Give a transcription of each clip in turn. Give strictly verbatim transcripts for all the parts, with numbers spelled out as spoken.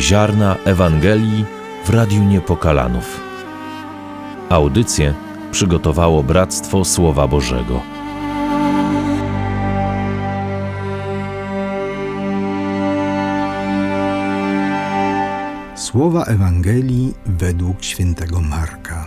Ziarna Ewangelii w Radiu Niepokalanów. Audycję przygotowało Bractwo Słowa Bożego. Słowa Ewangelii według świętego Marka.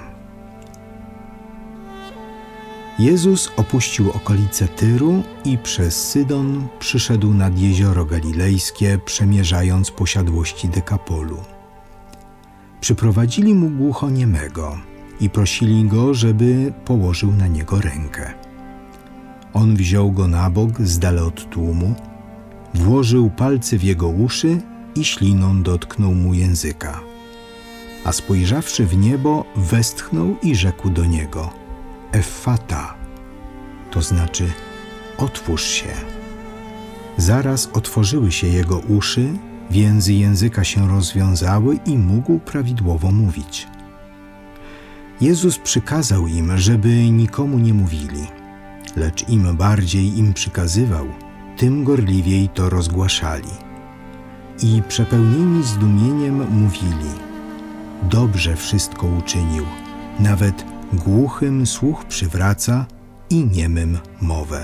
Jezus opuścił okolice Tyru i przez Sydon przyszedł nad jezioro galilejskie, przemierzając posiadłości Dekapolu. Przyprowadzili mu głuchoniemego i prosili go, żeby położył na niego rękę. On wziął go na bok z dala od tłumu, włożył palce w jego uszy i śliną dotknął mu języka. A spojrzawszy w niebo, westchnął i rzekł do niego: Effata, to znaczy otwórz się. Zaraz otworzyły się jego uszy, więzy języka się rozwiązały i mógł prawidłowo mówić. Jezus przykazał im, żeby nikomu nie mówili, lecz im bardziej im przykazywał, tym gorliwiej to rozgłaszali. I przepełnieni zdumieniem mówili: dobrze wszystko uczynił, nawet głuchym słuch przywraca i niemym mowę.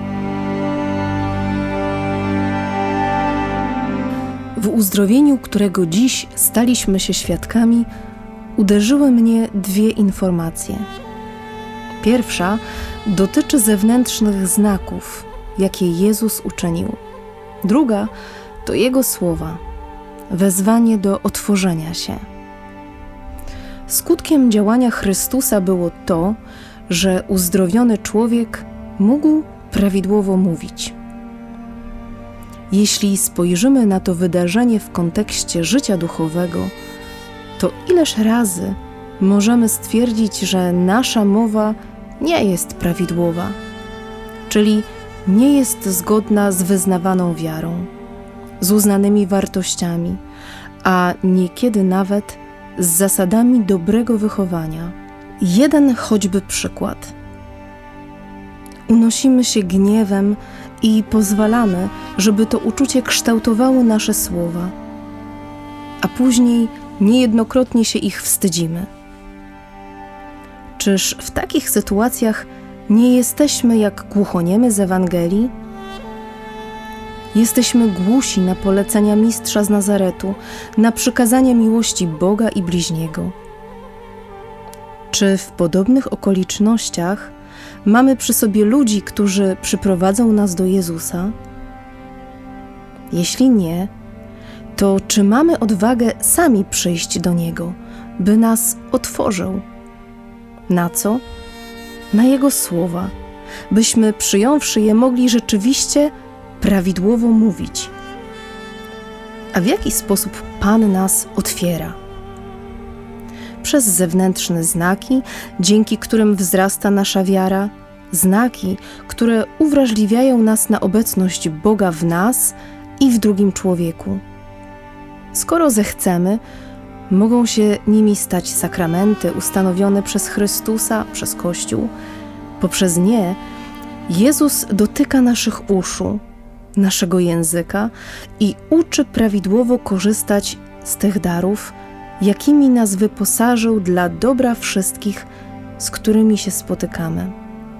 W uzdrowieniu, którego dziś staliśmy się świadkami, uderzyły mnie dwie informacje. Pierwsza dotyczy zewnętrznych znaków, jakie Jezus uczynił. Druga to Jego słowa, wezwanie do otworzenia się. Skutkiem działania Chrystusa było to, że uzdrowiony człowiek mógł prawidłowo mówić. Jeśli spojrzymy na to wydarzenie w kontekście życia duchowego, to ileż razy możemy stwierdzić, że nasza mowa nie jest prawidłowa, czyli nie jest zgodna z wyznawaną wiarą, z uznanymi wartościami, a niekiedy nawet z zasadami dobrego wychowania. Jeden choćby przykład. Unosimy się gniewem i pozwalamy, żeby to uczucie kształtowało nasze słowa, a później niejednokrotnie się ich wstydzimy. Czyż w takich sytuacjach nie jesteśmy jak głuchoniemy z Ewangelii? Jesteśmy głusi na polecenia Mistrza z Nazaretu, na przykazania miłości Boga i bliźniego. Czy w podobnych okolicznościach mamy przy sobie ludzi, którzy przyprowadzą nas do Jezusa? Jeśli nie, to czy mamy odwagę sami przyjść do Niego, by nas otworzył? Na co? Na Jego słowa, byśmy przyjąwszy je mogli rzeczywiście prawidłowo mówić. A w jaki sposób Pan nas otwiera? Przez zewnętrzne znaki, dzięki którym wzrasta nasza wiara, znaki, które uwrażliwiają nas na obecność Boga w nas i w drugim człowieku. Skoro zechcemy, mogą się nimi stać sakramenty ustanowione przez Chrystusa, przez Kościół. Poprzez nie Jezus dotyka naszych uszu, naszego języka i uczy prawidłowo korzystać z tych darów, jakimi nas wyposażył dla dobra wszystkich, z którymi się spotykamy.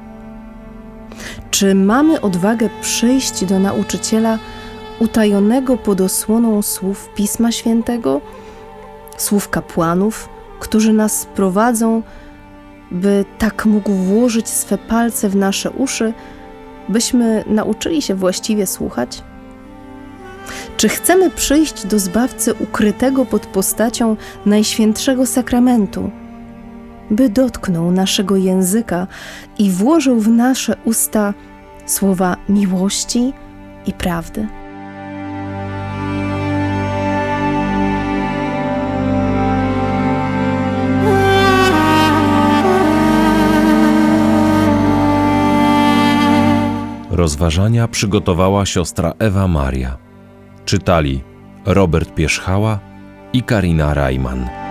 Czy mamy odwagę przyjść do nauczyciela utajonego pod osłoną słów Pisma Świętego, słów kapłanów, którzy nas prowadzą, by tak mógł włożyć swe palce w nasze uszy, byśmy nauczyli się właściwie słuchać? Czy chcemy przyjść do Zbawcy ukrytego pod postacią Najświętszego Sakramentu, by dotknął naszego języka i włożył w nasze usta słowa miłości i prawdy? Rozważania przygotowała siostra Ewa Maria. Czytali Robert Pierzchała i Karina Rajman.